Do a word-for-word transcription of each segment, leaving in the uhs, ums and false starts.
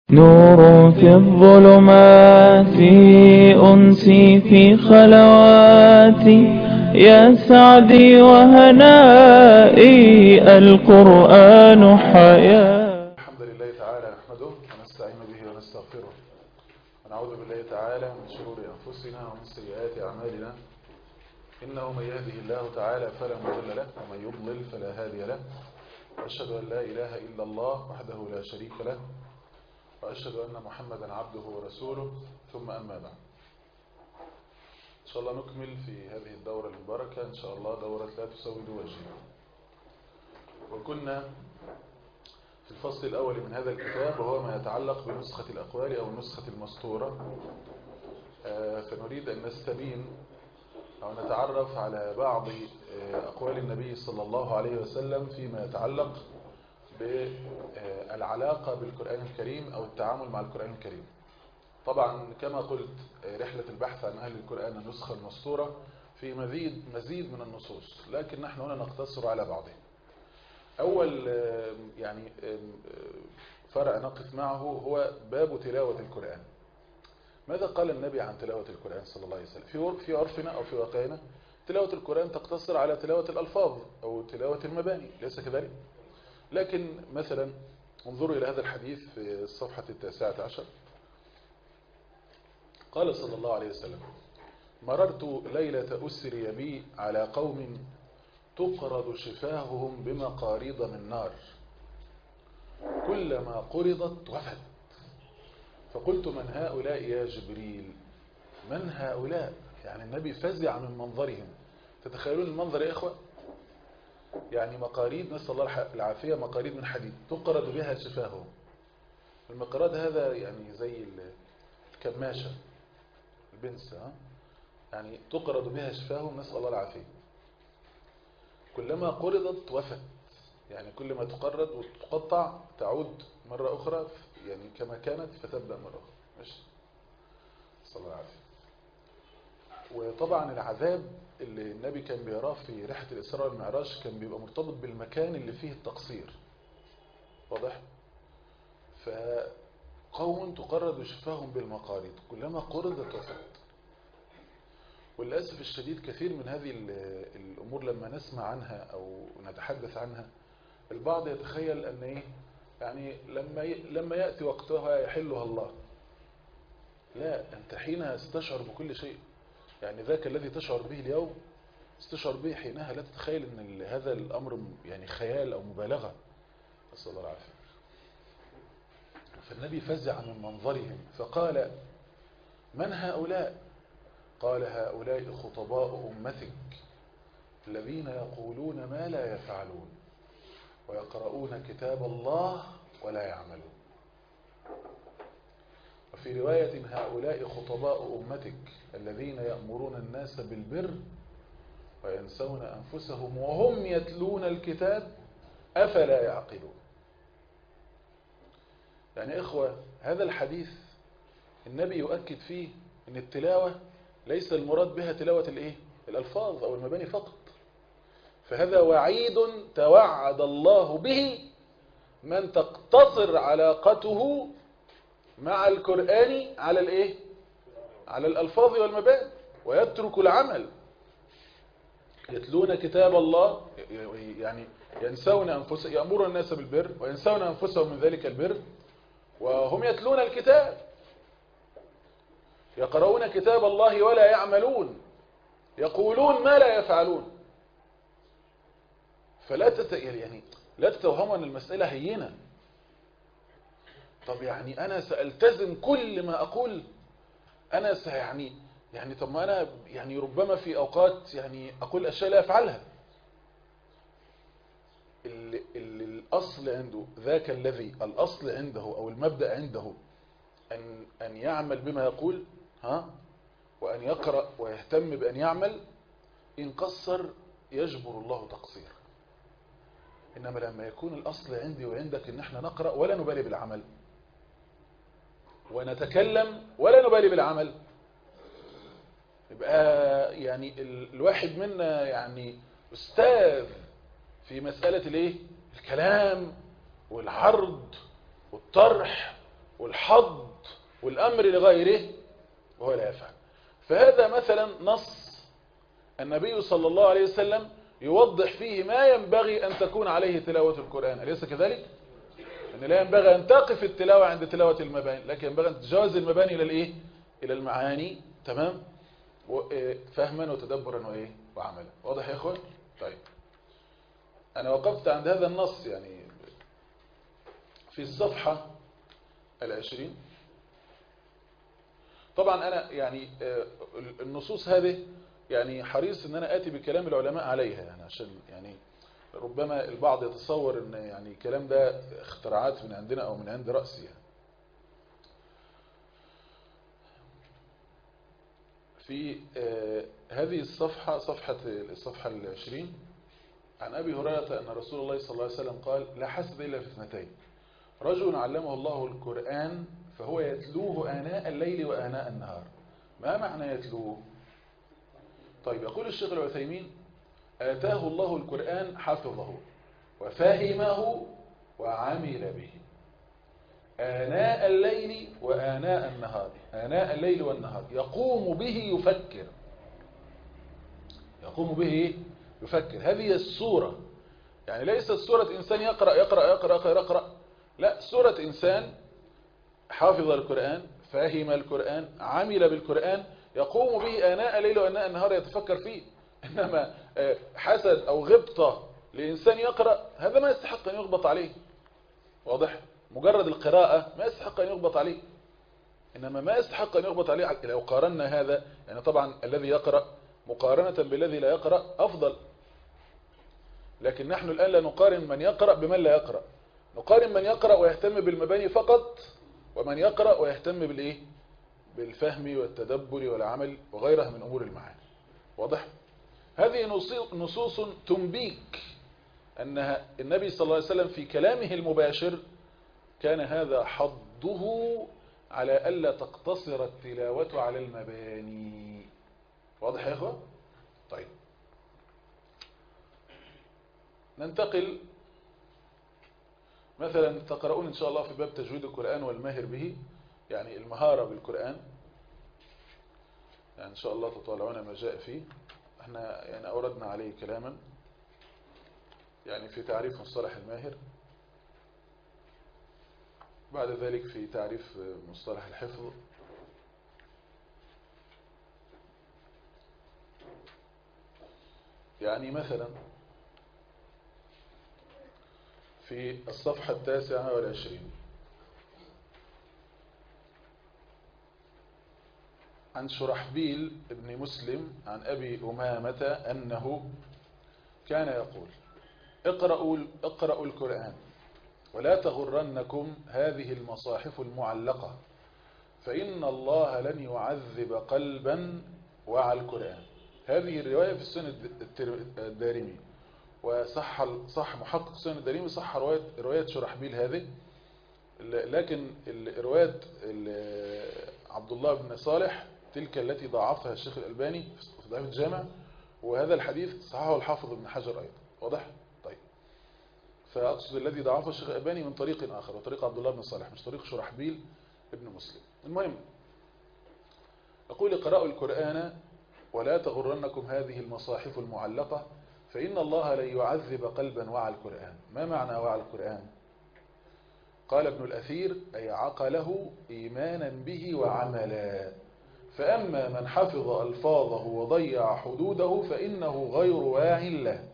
نور في الظلمات أنسي في خلواتي يا سعدي وهنائي القرآن حياة. الحمد لله تعالى نحمده ونستعين به ونستغفره ونعوذ بالله تعالى من شرور أنفسنا ومن سيئات أعمالنا. إنه من يهده الله تعالى فلا مضل له ومن يضلل فلا هادي له، وأشهد أن لا إله إلا الله وحده لا شريك له، وأشهد أن محمدا عبده ورسوله، ثم أما بعد. إن شاء الله نكمل في هذه الدورة المباركة إن شاء الله دورة لا تسود وجهها. وكنا في الفصل الأول من هذا الكتاب وهو ما يتعلق بنسخة الأقوال أو النسخة المسطورة، فنريد أن نستبين أو نتعرف على بعض أقوال النبي صلى الله عليه وسلم فيما يتعلق بالعلاقة بالقرآن الكريم أو التعامل مع القرآن الكريم. طبعا كما قلت رحلة البحث عن أهل القرآن النسخة المسطورة في مزيد مزيد من النصوص، لكن نحن هنا نقتصر على بعضها. أول يعني فرع نقف معه هو باب تلاوة القرآن. ماذا قال النبي عن تلاوة القرآن صلى الله عليه وسلم؟ في عرفنا أو في واقعنا تلاوة القرآن تقتصر على تلاوة الألفاظ أو تلاوة المباني، ليس كذلك؟ لكن مثلا انظروا إلى هذا الحديث في الصفحة التاسعة عشر. قال صلى الله عليه وسلم: مررت ليلة أسري بي على قوم تقرض شفاههم بمقاريض من نار، كلما قرضت وفت، فقلت: من هؤلاء يا جبريل؟ من هؤلاء؟ يعني النبي فزع من منظرهم. تتخيلون المنظر يا إخوة؟ يعني مقاريض، نسأل الله العافية، مقاريض من حديد تقرض بها شفاههم. المقراض هذا يعني زي الكماشة البنسة، يعني تقرض بها شفاههم، نسأل الله العافية. كلما قرضت وفت، يعني كل ما تقرض وتقطع تعود مرة أخرى يعني كما كانت فتبدأ مرة أخرى. ماشي، نسأل الله العافية. وطبعا العذاب اللي النبي كان بيراه في رحلة الإسراء والمعراج كان بيبقى مرتبط بالمكان اللي فيه التقصير، واضح؟ فقوم تقرض شفاههم بالمقاريض كلما قرضت وفت. وللأسف الشديد كثير من هذه الأمور لما نسمع عنها أو نتحدث عنها البعض يتخيل أن إيه يعني لما لما يأتي وقتها يحلها الله. لا، أنت حين ستشعر بكل شيء، يعني ذاك الذي تشعر به اليوم استشعر به حينها، لا تتخيل أن هذا الأمر يعني خيال أو مبالغة، نسأل الله العافية. فالنبي فزع من منظرهم فقال: من هؤلاء؟ قال: هؤلاء خطباء أمتك الذين يقولون ما لا يفعلون ويقرؤون كتاب الله ولا يعملون. وفي رواية: هؤلاء خطباء أمتك الذين يأمرون الناس بالبر وينسون أنفسهم وهم يتلون الكتاب أفلا يعقلون. يعني إخوة، هذا الحديث النبي يؤكد فيه أن التلاوة ليس المراد بها تلاوة الإيه؟ الألفاظ أو المباني فقط. فهذا وعيد توعد الله به من تقتصر علاقته مع القرآن على الإيه؟ على الألفاظ والمباني ويترك العمل. يتلون كتاب الله، يعني ينسون أنفسهم، يأمرون الناس بالبر وينسون أنفسهم من ذلك البر وهم يتلون الكتاب. يقرؤون كتاب الله ولا يعملون، يقولون ما لا يفعلون. فلا تت... يعني لا تتوهموا أن المسألة هينة. طب يعني أنا سألتزم كل ما أقول، أنا سيعني يعني طب ما أنا يعني ربما في أوقات يعني أقول أشياء لا أفعلها. ال... ال... الأصل عنده ذاك الذي الأصل عنده أو المبدأ عنده أن أن يعمل بما يقول، ها، وأن يقرأ ويهتم بأن يعمل. إن قصر يجبر الله تقصير. إنما لما يكون الأصل عندي وعندك إن احنا نقرأ ولا نبالي بالعمل، ونتكلم ولا نبالي بالعمل، يبقى يعني الواحد منا يعني أستاذ في مسألة الايه؟ الكلام والعرض والطرح والحق حض والأمر لغيره وهو لا يفعل. فهذا مثلا نص النبي صلى الله عليه وسلم يوضح فيه ما ينبغي أن تكون عليه تلاوة القرآن، أليس كذلك؟ أن لا ينبغي أن تقف التلاوة عند تلاوة المباني، لكن ينبغي أن تجاوز المباني إلى الإيه؟ إلى المعاني. تمام؟ فهما وتدبرا وإيه؟ وعملا. واضح يا أخوان؟ طيب أنا وقفت عند هذا النص يعني في الصفحة العشرين. طبعا أنا يعني النصوص هذه يعني حريص أن أنا آتي بكلام العلماء عليها، يعني عشان يعني ربما البعض يتصور أن يعني الكلام ده اختراعات من عندنا أو من عند رأسي يعني. في هذه الصفحة صفحة الصفحة العشرين عن أبي هريرة أن رسول الله صلى الله عليه وسلم قال: لا حسد إلا في اثنتين، رجل علمه الله القرآن فهو يتلوه آناء الليل وآناء النهار. ما معنى يتلوه؟ طيب يقول الشيخ العثيمين: آتاه الله القرآن حفظه وفهمه وعمل به آناء الليل وآناء النهار. آناء الليل والنهار يقوم به يفكر، يقوم به يفكر. هذه السورة يعني ليست سورة إنسان يقرأ يقرأ يقرأ يقرأ, يقرأ. لا، سورة إنسان حافظ القرآن، فهم القرآن، عمل بالقرآن، يقوم به آناء الليل وآناء النهار يتفكر فيه. إنما حسد أو غبطة لإنسان يقرأ هذا ما يستحق أن يغبط عليه. واضح؟ مجرد القراءة ما يستحق أن يغبط عليه. إنما ما يستحق أن يغبط عليه لو قارنا هذا، يعني طبعا الذي يقرأ مقارنة بالذي لا يقرأ أفضل، لكن نحن الآن لا نقارن من يقرأ بمن لا يقرأ، نقارن من يقرأ ويهتم بالمباني فقط ومن يقرأ ويهتم بالإيه؟ بالفهم والتدبر والعمل وغيرها من أمور المعاني. واضح؟ هذه نصوص تنبيك أنها النبي صلى الله عليه وسلم في كلامه المباشر كان هذا حضه على ألا تقتصر التلاوة على المباني. واضح يا أخوة؟ طيب ننتقل مثلا، تقرؤون إن شاء الله في باب تجويد القرآن والماهر به، يعني المهارة بالقرآن، يعني إن شاء الله تطالعون ما جاء فيه. احنا يعني أوردنا عليه كلاما يعني في تعريف مصطلح الماهر، بعد ذلك في تعريف مصطلح الحفظ، يعني مثلا في الصفحة التاسعة والعشرين عن شرحبيل ابن مسلم عن أبي أمامة أنه كان يقول: اقرأوا, اقرأوا القرآن ولا تغرنكم هذه المصاحف المعلقة فإن الله لن يعذب قلبا وعى القرآن. هذه الرواية في السنة الدارمي، وصح صح محقق السنة الدارمي صح رواية رواية شرحبيل هذه، لكن رواية عبد الله بن صالح تلك التي ضعفها الشيخ الألباني في ضعيف الجامع، وهذا الحديث صححه الحافظ ابن حجر أيضا. واضح؟ طيب فأقصد الذي ضعفه الشيخ الألباني من طريق آخر، وطريق عبد الله بن صالح، مش طريق شرحبيل ابن مسلم. المهم أقول: اقرأوا القرآن ولا تغرنكم هذه المصاحف المعلقة فإن الله لن يعذب قلبا وعى القرآن. ما معنى وعى القرآن؟ قال ابن الأثير: أي عقله إيمانا به وعملا، فأما من حفظ ألفاظه وضيع حدوده فإنه غير واع له.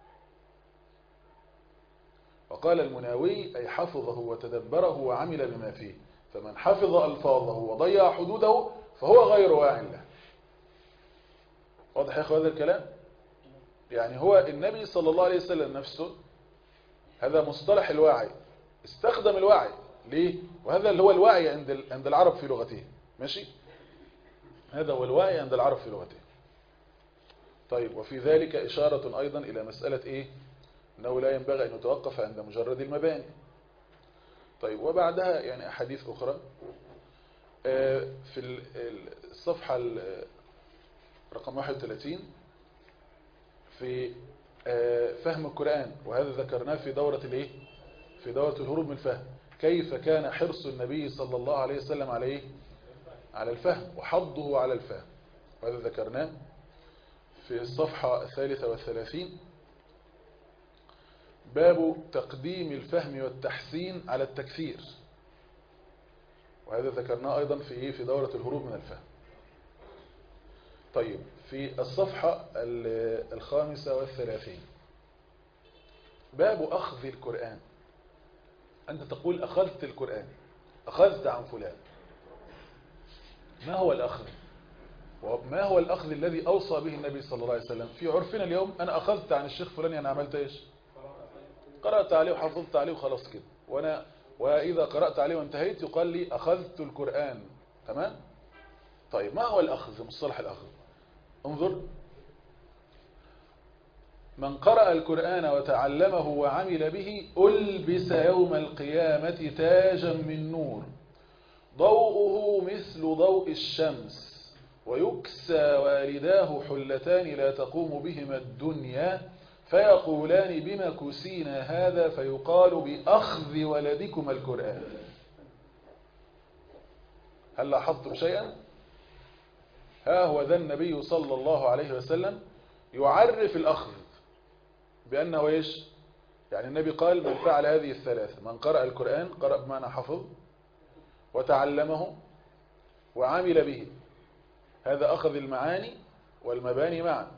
وقال المناوي: أي حفظه وتدبره وعمل بما فيه، فمن حفظ ألفاظه وضيع حدوده فهو غير واع له. واضح يا أخوة هذا الكلام؟ يعني هو النبي صلى الله عليه وسلم نفسه هذا مصطلح الوعي، استخدم الوعي ليه؟ وهذا اللي هو الوعي عند عند العرب في لغته. ماشي؟ هذا هو الوعي عند العرب في لغته. طيب وفي ذلك إشارة أيضا إلى مسألة إيه؟ أنه لا ينبغي أن يتوقف عند مجرد المباني. طيب وبعدها يعني أحاديث أخرى في الصفحة رقم واحد وثلاثين في فهم القرآن، وهذا ذكرناه في دورة الايه في دورة الهروب من الفهم. كيف كان حرص النبي صلى الله عليه وسلم على إيه؟ على الفهم وحضه على الفهم، وهذا ذكرناه في الصفحة الثالثة والثلاثين، باب تقديم الفهم والتحسين على التكثير، وهذا ذكرناه أيضا في إيه؟ في دورة الهروب من الفهم. طيب في الصفحة الخامسة والثلاثين باب أخذ القرآن. أنت تقول أخذت القرآن، أخذت عن فلان، ما هو الأخذ؟ وما هو الأخذ الذي أوصى به النبي صلى الله عليه وسلم؟ في عرفنا اليوم أنا أخذت عن الشيخ فلان، يعني عملت إيش؟ قرأت عليه وحفظت عليه وخلاص كده، وأنا وإذا قرأت عليه وانتهيت يقال لي أخذت القرآن. تمام؟ طيب ما هو الأخذ؟ مصطلح الأخذ، انظر: من قرأ القرآن وتعلمه وعمل به ألبس يوم القيامة تاجا من نور ضوءه مثل ضوء الشمس ويكسى والداه حلتان لا تقوم بهما الدنيا فيقولان بما كسينا هذا فيقال بأخذ ولدكم القرآن. هل لاحظتم شيئا؟ ها هو ذا النبي صلى الله عليه وسلم يعرف الأخذ بأنه إيش؟ يعني النبي قال: من فعل هذه الثلاثة، من قرأ القرآن، قرأ بمعنى حفظ، وتعلمه وعمل به، هذا أخذ المعاني والمباني معا.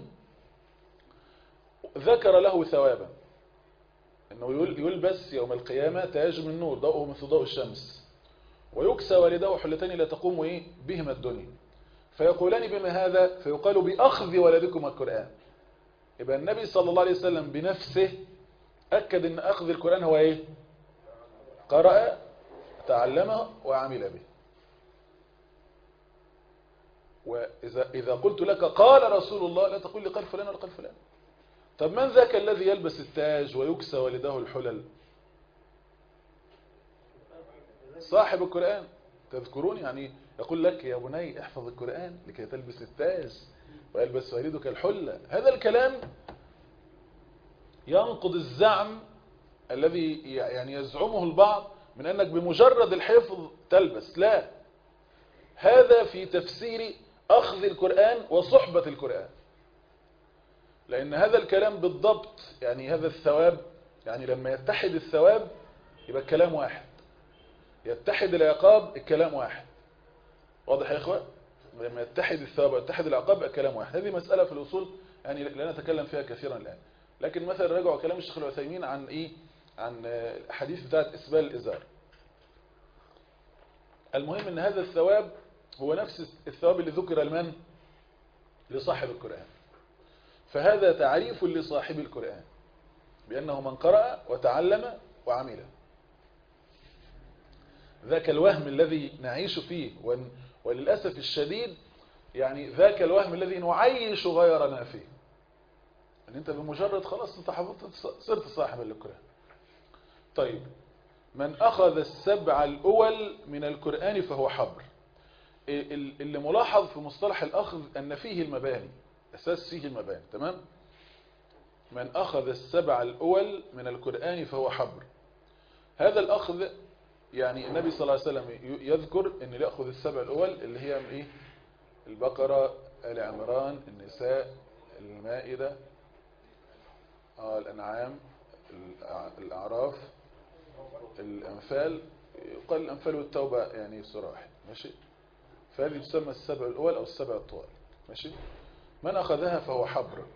ذكر له ثوابا، أنه يلبس يوم القيامة تاج من نور ضوءه مثل ضوء الشمس ويكسى والداه حلتان لا تقوم إيه بهما الدنيا فيقولان بما هذا فيقال بأخذ ولدكم القرآن. يبقى النبي صلى الله عليه وسلم بنفسه أكد أن أخذ القرآن هو إيه؟ قرأ، تعلمه وعمل به. وإذا إذا قلت لك قال رسول الله لا تقول لي قال فلان ولا قال فلان. طب من ذاك الذي يلبس التاج ويكسى والداه الحلل؟ صاحب القرآن. تذكرون يعني يقول لك يا بني احفظ القرآن لكي تلبس التاج ويلبس والدك الحلة. هذا الكلام ينقض الزعم الذي يعني يزعمه البعض من أنك بمجرد الحفظ تلبس. لا، هذا في تفسير أخذ القرآن وصحبة القرآن، لأن هذا الكلام بالضبط يعني هذا الثواب، يعني لما يتحد الثواب يبقى الكلام واحد، يتحد العقاب الكلام واحد. واضح يا إخوة؟ لما يتحد الثواب ويتحد العقاب الكلام واحد. هذه مسألة في الأصول يعني لا نتكلم فيها كثيرا الآن، لكن مثلا رجعوا كلام الشيخ العثيمين عن إيه؟ عن الحديث بتاعت إسبال الإزار. المهم أن هذا الثواب هو نفس الثواب اللي ذكر المن لصاحب القرآن. فهذا تعريف لصاحب القرآن بأنه من قرأ وتعلم وعمل. ذاك الوهم الذي نعيش فيه وللأسف الشديد يعني ذاك الوهم الذي نعيش غيرنا فيه، أن أنت بمجرد خلاص أنت حفظت صرت صاحب للقرآن. طيب من أخذ السبع الأول من القرآن فهو حبر. اللي ملاحظ في مصطلح الأخذ أن فيه المباني، أساس فيه المباني. تمام؟ من أخذ السبع الأول من القرآن فهو حبر. هذا الأخذ يعني النبي صلى الله عليه وسلم يذكر أن يأخذ السبع الأول اللي هي من إيه؟ البقرة، آل عمران، النساء، المائدة، آه الأنعام، الأعراف، الأنفال. يقال الأنفال والتوبة يعني صراحة. ماشي؟ فهذه تسمى السبع الأول أو السبع الطوال. ماشي؟ من أخذها فهو حبر.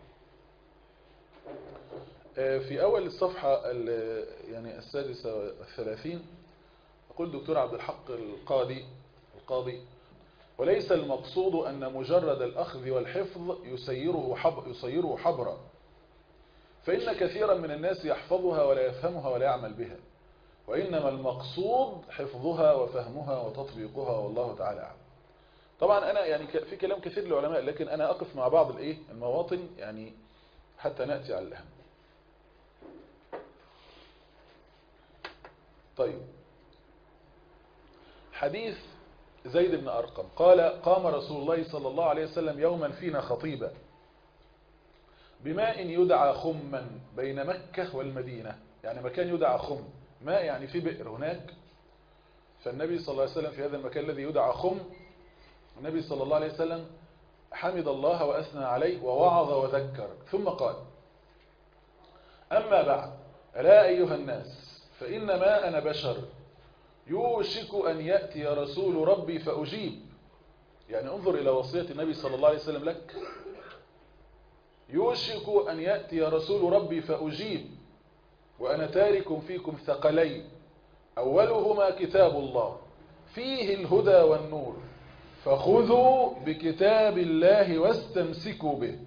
في أول الصفحة يعني السادسة والثلاثين يقول دكتور عبد الحق القاضي القاضي وليس المقصود أن مجرد الأخذ والحفظ يسيره حبر يسيره حبرا، فإن كثيرا من الناس يحفظها ولا يفهمها ولا يعمل بها، وإنما المقصود حفظها وفهمها وتطبيقها والله تعالى أعلم. طبعا أنا يعني في كلام كثير للعلماء، لكن أنا أقف مع بعض الإيه المواطن يعني حتى نأتي على الأهم. طيب حديث زيد بن أرقم قال قام رسول الله صلى الله عليه وسلم يوما فينا خطيبا بماء يدعى خما بين مكة والمدينة، يعني مكان يدعى خم ماء يعني في بئر هناك، فالنبي صلى الله عليه وسلم في هذا المكان الذي يدعى خم، النبي صلى الله عليه وسلم حمد الله وأثنى عليه ووعظ وذكر، ثم قال: أما بعد، ألا أيها الناس، فإنما أنا بشر يوشك أن يأتي رسول ربي فأجيب. يعني انظر إلى وصية النبي صلى الله عليه وسلم لك: يوشك أن يأتي رسول ربي فأجيب، وأنا تارك فيكم ثقلين، أولهما كتاب الله فيه الهدى والنور، فخذوا بكتاب الله واستمسكوا به.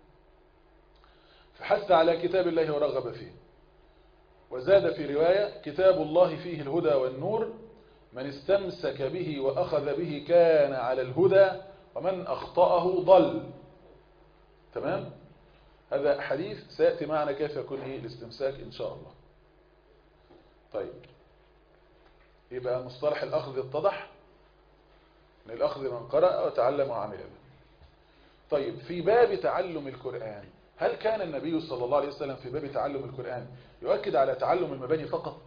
فحث على كتاب الله ورغب فيه. وزاد في رواية: كتاب الله فيه الهدى والنور، من استمسك به وأخذ به كان على الهدى، ومن أخطأه ضل. تمام؟ هذا حديث سيأتي معنا كيف يكون إيه الاستمساك إن شاء الله. طيب، يبقى مصطلح الأخذ اتضح، من الأخذ من قرأ وتعلم وعمل به. طيب، في باب تعلم القرآن، هل كان النبي صلى الله عليه وسلم في باب تعلم القرآن يؤكد على تعلم المباني فقط؟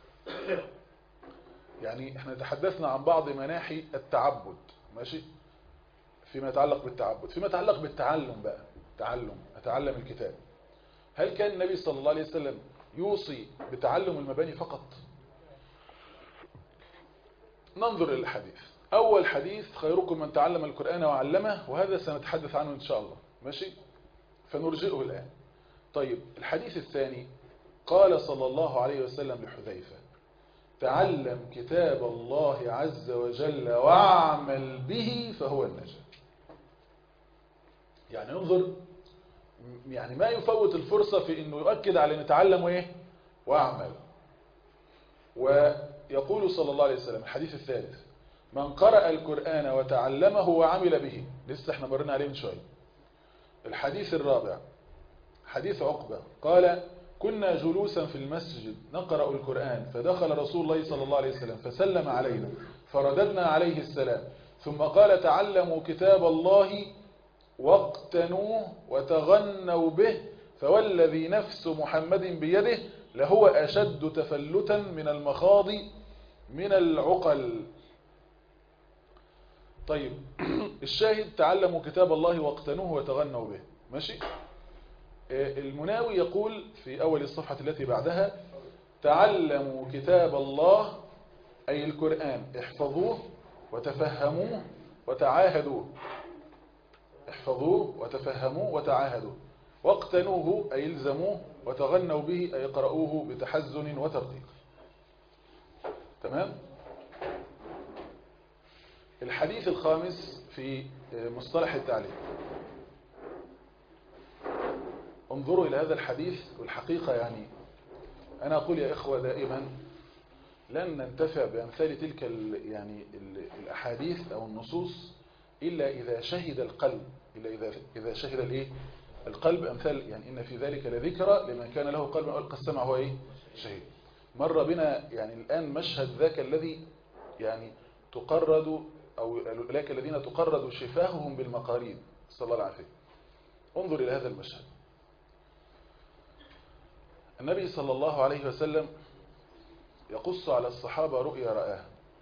يعني احنا تحدثنا عن بعض مناحي التعبد، ماشي، فيما يتعلق بالتعبد. فيما يتعلق بالتعلم بقى، تعلم أتعلم الكتاب، هل كان النبي صلى الله عليه وسلم يوصي بتعلم المباني فقط؟ ننظر إلى الحديث. أول حديث: خيركم من تعلم القرآن وعلمه، وهذا سنتحدث عنه إن شاء الله، ماشي، فنرجئه الآن. طيب، الحديث الثاني: قال صلى الله عليه وسلم لحذيفة: تعلم كتاب الله عز وجل واعمل به فهو النجاة. يعني انظر، يعني ما يفوت الفرصة في انه يؤكد على ان نتعلم ايه واعمل. ويقول صلى الله عليه وسلم الحديث الثالث: من قرأ القرآن وتعلمه وعمل به، لسه احنا مرنا عليه من شوية. الحديث الرابع حديث عقبة قال: كنا جلوسا في المسجد نقرأ القرآن، فدخل رسول الله صلى الله عليه وسلم فسلم علينا، فرددنا عليه السلام، ثم قال: تعلموا كتاب الله واقتنوه وتغنوا به، فوالذي نفس محمد بيده لهو أشد تفلتا من المخاض من العقل. طيب، الشاهد: تعلموا كتاب الله واقتنوه وتغنوا به، ماشي. المناوي يقول في أول الصفحة التي بعدها: تعلموا كتاب الله أي القرآن، احفظوه وتفهموه وتعاهدوه، احفظوه وتفهموه وتعاهدوه، واقتنوه أي الزموه، وتغنوا به أي قرأوه بتحزن وترقيق. تمام؟ الحديث الخامس في مصطلح التعليم. انظروا إلى هذا الحديث، والحقيقة يعني أنا أقول يا إخوة دائما لن ننتفع بأمثال تلك ال يعني ال الأحاديث أو النصوص إلا إذا شهد القلب، إلا إذا إذا شهد الإيه القلب. أمثال يعني إن في ذلك لذكرى لمن كان له قلب أو ألقى السمع هو إيه شهيد. مر بنا يعني الآن مشهد ذاك الذي يعني تقرد، أو أولئك الذين تقرد شفاههم بالمقاريد، صلى الله عليه وسلم. انظر إلى هذا المشهد. النبي صلى الله عليه وسلم يقص على الصحابة رؤيا رآها،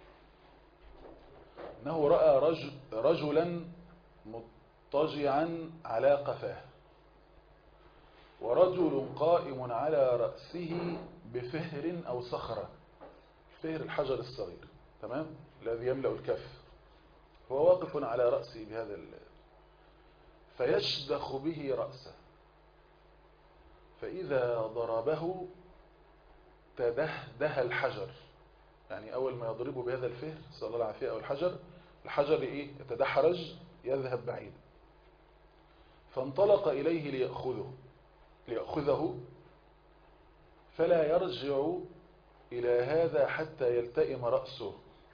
أنه رأى رجل رجلا مضطجعا على قفاه، ورجل قائم على رأسه بفهر أو صخرة، فهر الحجر الصغير، تمام، الذي يملأ الكف، هو واقف على رأسه بهذا ال... فيشدخ به رأسه، فإذا ضربه تدهده الحجر، يعني أول ما يضربه بهذا الفهر صلى الله عليه وسلم أو الحجر، الحجر إيه يتدحرج يذهب بعيدا. فانطلق إليه ليأخذه ليأخذه فلا يرجع إلى هذا حتى يلتئم رأسه،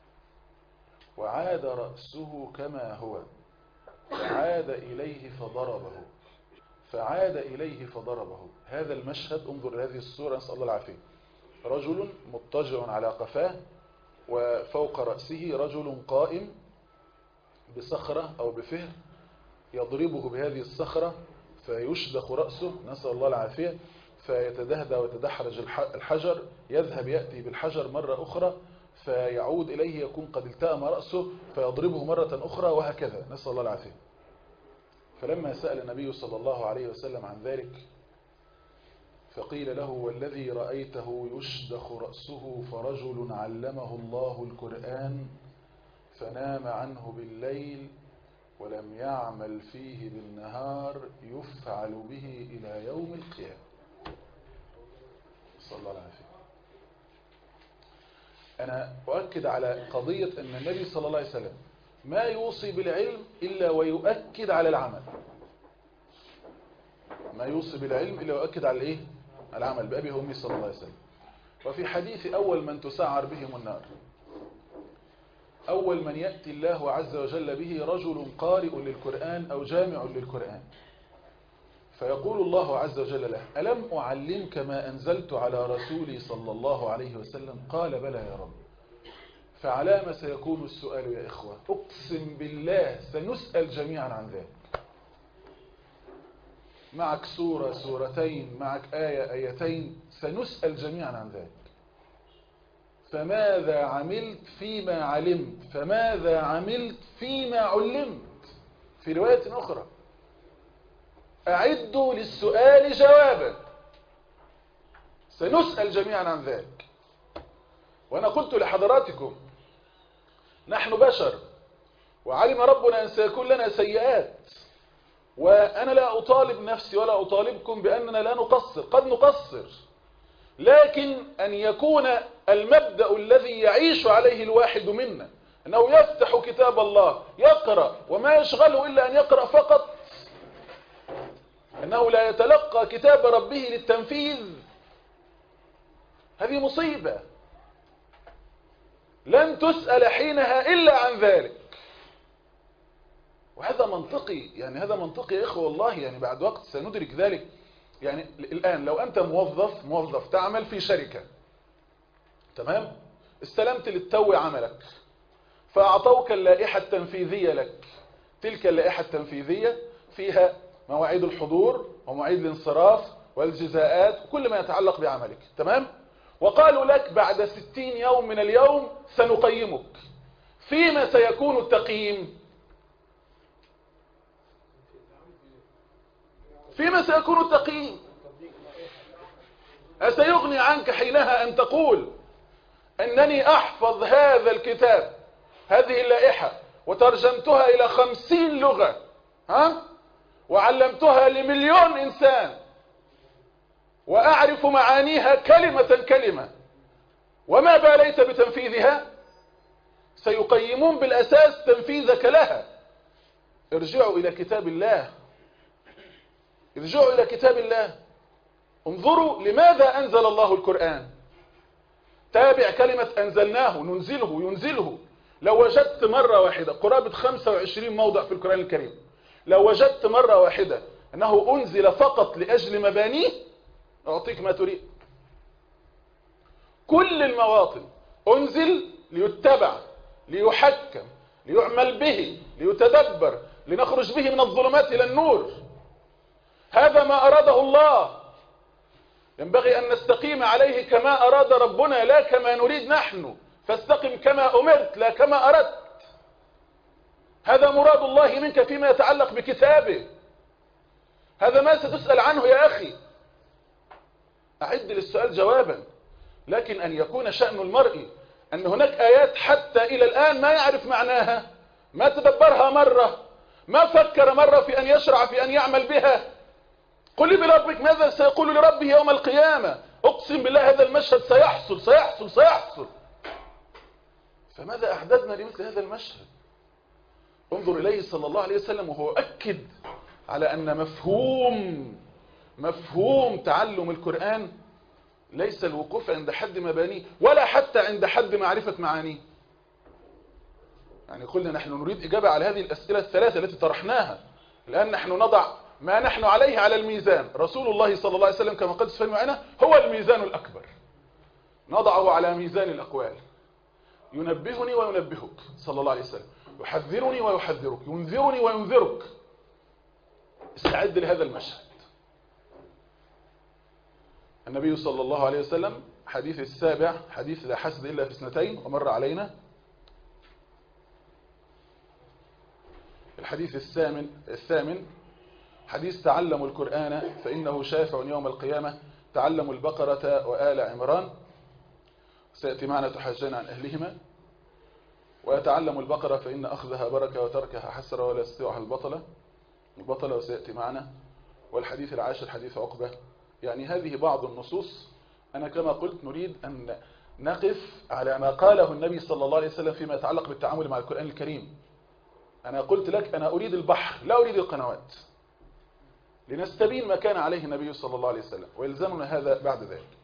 وعاد رأسه كما هو، فعاد إليه فضربه فعاد إليه فضربه. هذا المشهد، انظر لهذه الصورة، نسأل الله العافية. رجل مضطجع على قفاه، وفوق رأسه رجل قائم بصخرة أو بفهر يضربه بهذه الصخرة فيشدخ رأسه، نسأل الله العافية، فيتدهدى ويتدحرج الحجر، يذهب يأتي بالحجر مرة أخرى فيعود إليه يكون قد التأم رأسه فيضربه مرة أخرى، وهكذا، نسأل الله العافية. فلما سأل النبي صلى الله عليه وسلم عن ذلك فقيل له: والذي رأيته يشدخ رأسه فرجل علمه الله القرآن فنام عنه بالليل ولم يعمل فيه بالنهار يفعل به إلى يوم القيامة. صلى الله عليه وسلم. أنا أؤكد على قضية أن النبي صلى الله عليه وسلم ما يوصي بالعلم إلا ويؤكد على العمل. ما يوصي بالعلم إلا ويؤكد على الإيه؟ العمل بأبي وأمي صلى الله عليه وسلم. وفي حديث أول من تسعر بهم النار، أول من يأتي الله عز وجل به رجل قارئ للقرآن أو جامع للقرآن، فيقول الله عز وجل له: ألم أعلمك ما أنزلت على رسولي صلى الله عليه وسلم؟ قال: بلى يا رب. فعلى ما سيكون السؤال يا إخوة؟ أقسم بالله سنسأل جميعا عن ذلك. معك سورة سورتين، معك آية آيتين، سنسأل جميعا عن ذلك. فماذا عملت فيما علمت؟ فماذا عملت فيما علمت؟ في رواية أخرى: أعدوا للسؤال جوابا. سنسأل جميعا عن ذلك. وأنا قلت لحضراتكم نحن بشر، وعلم ربنا أن سيكون لنا سيئات، وأنا لا أطالب نفسي ولا أطالبكم بأننا لا نقصر، قد نقصر، لكن أن يكون المبدأ الذي يعيش عليه الواحد منا أنه يفتح كتاب الله يقرأ وما يشغله إلا أن يقرأ فقط، أنه لا يتلقى كتاب ربه للتنفيذ. هذه مصيبة لن تسأل حينها إلا عن ذلك. وهذا منطقي، يعني هذا منطقي يا إخوة والله، يعني بعد وقت سندرك ذلك. يعني الآن لو أنت موظف موظف تعمل في شركة، تمام؟ استلمت للتو عملك، فأعطوك اللائحة التنفيذية لك. تلك اللائحة التنفيذية فيها مواعيد الحضور ومواعيد الانصراف والجزاءات وكل ما يتعلق بعملك، تمام؟ وقالوا لك بعد ستين يوم من اليوم سنقيمك. فيما سيكون التقييم؟ فيما سيكون التقييم؟ أسيغني عنك حينها أن تقول أنني أحفظ هذا الكتاب، هذه اللائحة، وترجمتها إلى خمسين لغة، ها؟ وعلمتها لمليون إنسان، وأعرف معانيها كلمة كلمة، وما باليت بتنفيذها؟ سيقيمون بالأساس تنفيذك لها. ارجعوا إلى كتاب الله، ارجعوا إلى كتاب الله، انظروا لماذا أنزل الله القرآن. تابع كلمة أنزلناه، ننزله ينزله. لو وجدت مرة واحدة قرابة خمسة وعشرين موضع في القرآن الكريم، لو وجدت مرة واحدة أنه أنزل فقط لأجل مبانيه، أعطيك ما تريد. كل المواطن أنزل ليتبع، ليحكم، ليعمل به، ليتدبر، لنخرج به من الظلمات إلى النور. هذا ما أراده الله، ينبغي أن نستقيم عليه كما أراد ربنا لا كما نريد نحن. فاستقم كما أمرت لا كما أردت. هذا مراد الله منك فيما يتعلق بكتابه. هذا ما ستسأل عنه يا أخي. أعد للسؤال جوابا. لكن أن يكون شأن المرء أن هناك آيات حتى إلى الآن ما يعرف معناها، ما تدبرها مرة، ما فكر مرة في أن يشرع في أن يعمل بها. قل لي بربك ماذا سيقول لربه يوم القيامة؟ أقسم بالله هذا المشهد سيحصل سيحصل سيحصل. فماذا أعددنا لمثل هذا المشهد؟ انظر إليه صلى الله عليه وسلم وهو أكد على أن مفهوم مفهوم تعلم القرآن ليس الوقوف عند حد مبانيه ولا حتى عند حد معرفة معانيه. يعني قلنا نحن نريد إجابة على هذه الأسئلة الثلاثة التي طرحناها. الآن نحن نضع ما نحن عليه على الميزان. رسول الله صلى الله عليه وسلم كما قد سفل معنا هو الميزان الأكبر، نضعه على ميزان الأقوال. ينبهني وينبهك صلى الله عليه وسلم، يحذرني ويحذرك، ينذرني وينذرك. استعد لهذا المشهد. النبي صلى الله عليه وسلم حديث السابع حديث لا حسد إلا في اثنتين ومر علينا. الحديث الثامن الثامن حديث تعلموا القرآن فإنه شافع يوم القيامة، تعلموا البقرة وآل عمران، سيأتي معنا تحاجان عن أهلهما. ويتعلموا البقرة فإن أخذها بركة وتركها حسرة ولا يستطيعها البطلة البطلة وسيأتي معنا. والحديث العاشر حديث عقبة. يعني هذه بعض النصوص. أنا كما قلت نريد أن نقف على ما قاله النبي صلى الله عليه وسلم فيما يتعلق بالتعامل مع القرآن الكريم. أنا قلت لك أنا أريد البحر لا أريد القنوات، لنستبين ما كان عليه النبي صلى الله عليه وسلم ويلزمنا هذا بعد ذلك.